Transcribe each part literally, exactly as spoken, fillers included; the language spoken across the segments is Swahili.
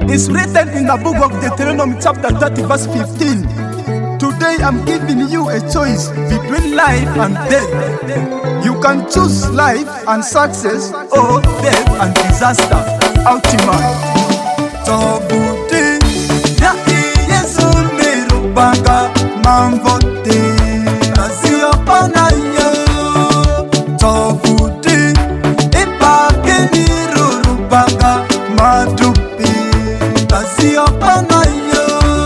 It's written in the book of Deuteronomy chapter thirty verse fifteen. Today I'm giving you a choice between life and death. You can choose life and success or death and disaster. Ultimate. Tobuti ya Yesu nirubanga mambote azio panayo. Tobuti ipake nirubanga madupi azio panayo.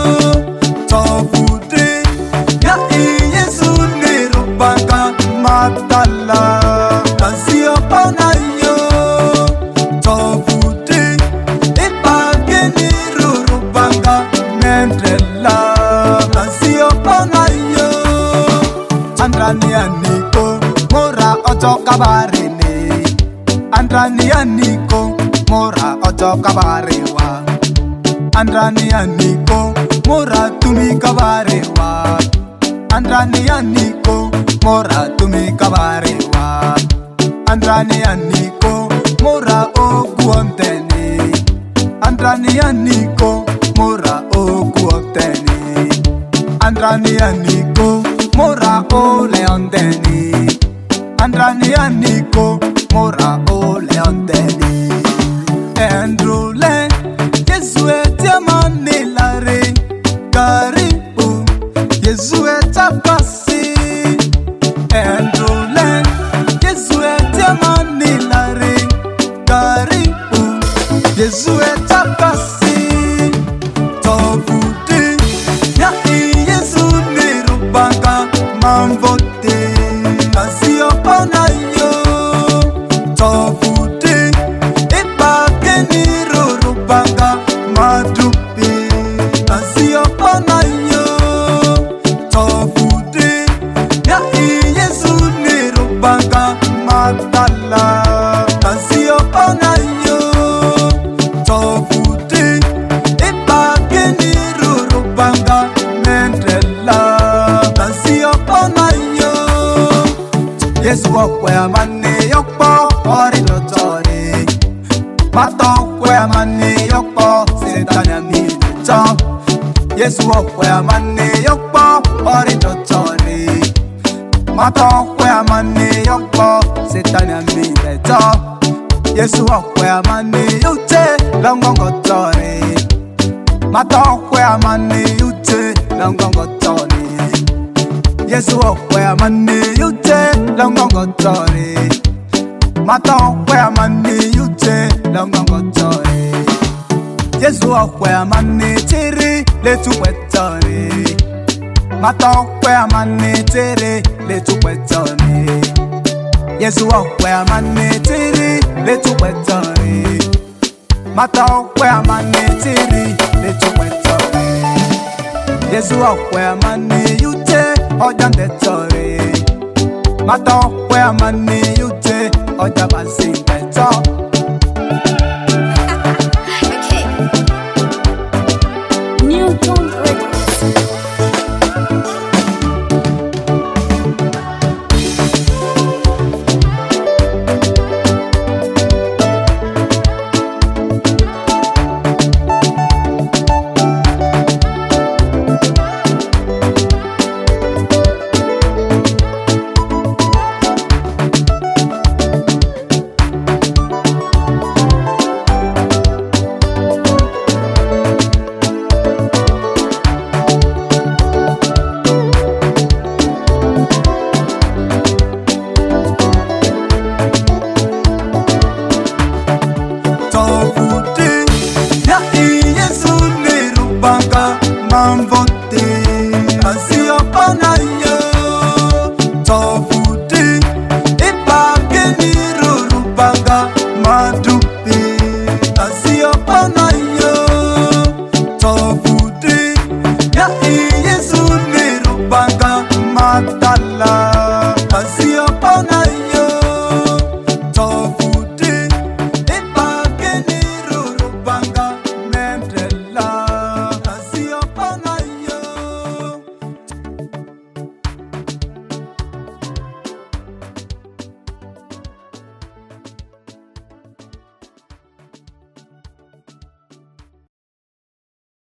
Tobuti ya Yesu nirubanga matala azio panayo. Tobuti ipake nirubanga mendela azio panayo. Andrani aniko mora ojo kabarene. Andrani aniko mora ojo kabarewa. Andrani aniko mora tumi kabarewa. Andrani aniko mora tumi kabarewa. Andrani aniko mora okuonteni. Andrani aniko mora okuonteni. Andrani aniko mora oleondeni. Andrani aniko mora oleondeni. Endrule Yesu etiamanilare karibu Yesu etapasi. Endrule Yesu etiamanilare karibu Yesu etapasi. Tobuti ya Yesu nirubanga mambote azio panayo. Tobuti ipake nirubanga madupi azio panayo. Tobuti ya Yesu nirubanga matala azio panayo. Tobuti ipake nirubanga mendela azio panayo. Yesu wakwe amane yokpo ori lotori. Matokwe amane yokpo setani amileto. Yesu wakwe amane yokpo ori lotori. Matokwe amane yokpo setani amileto. Yesu wakwe amane yute longongotori. Matokwe amane yute longongotori. Yesu wakwe amane yute longongotori. Matokwe amane yute longongotori. Yesu wakwe amane tiri letuwetori. Matokwe amane tiri letuwetori. Yesu wakwe amane tiri letuwetori. Matokwe amane tiri letuwetori. Yesu wakwe amane yute ojandetori. Matokwe amane yute ojabasingeto.